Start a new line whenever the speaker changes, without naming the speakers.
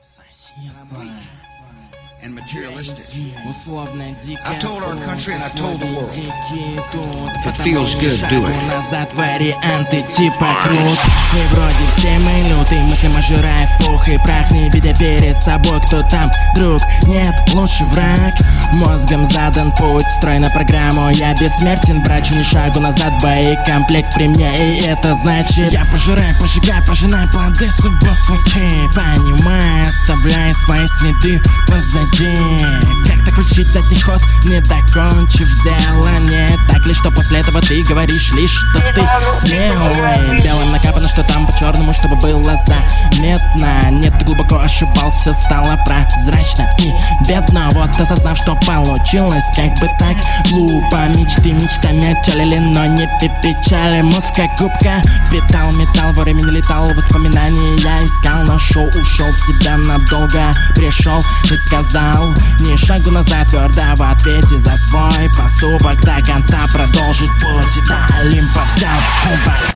and materialistic.
I've told our country and I've told the world.
If it feels good, do it.
Назад варианты типа крут. И вроде все мы лютые, мысли мажирая в пух и прах, не видя перед собой, кто там друг. Нет, лучше враг. Мозгом задан путь, строй на программу. Я бессмертен, брачу ни шагу назад. Боекомплект при мне, и это значит я пожираю, пожигаю, пожинаю плоды судьбы в пути. Понимаю, оставляя свои следы позади. Как-то включить задний ход, не докончив дело. Не так ли, что после этого ты говоришь лишь, что ты смелый. Белым накапано, что там по-черному, чтобы было заметно. Нет, ты глубоко ошибался, стало прозрачно и бедно. Вот осознав, что получилось, как бы так глупо. Мечты мечтами отчалили, но не печали. Мозг как губка впитал металл, во времени летал, воспоминания я искал. Нашел, ушел в себя надолго, пришел и сказал ни шагу назад, твердо в ответе за свой поступок. До конца продолжить путь, до Олимпа взял.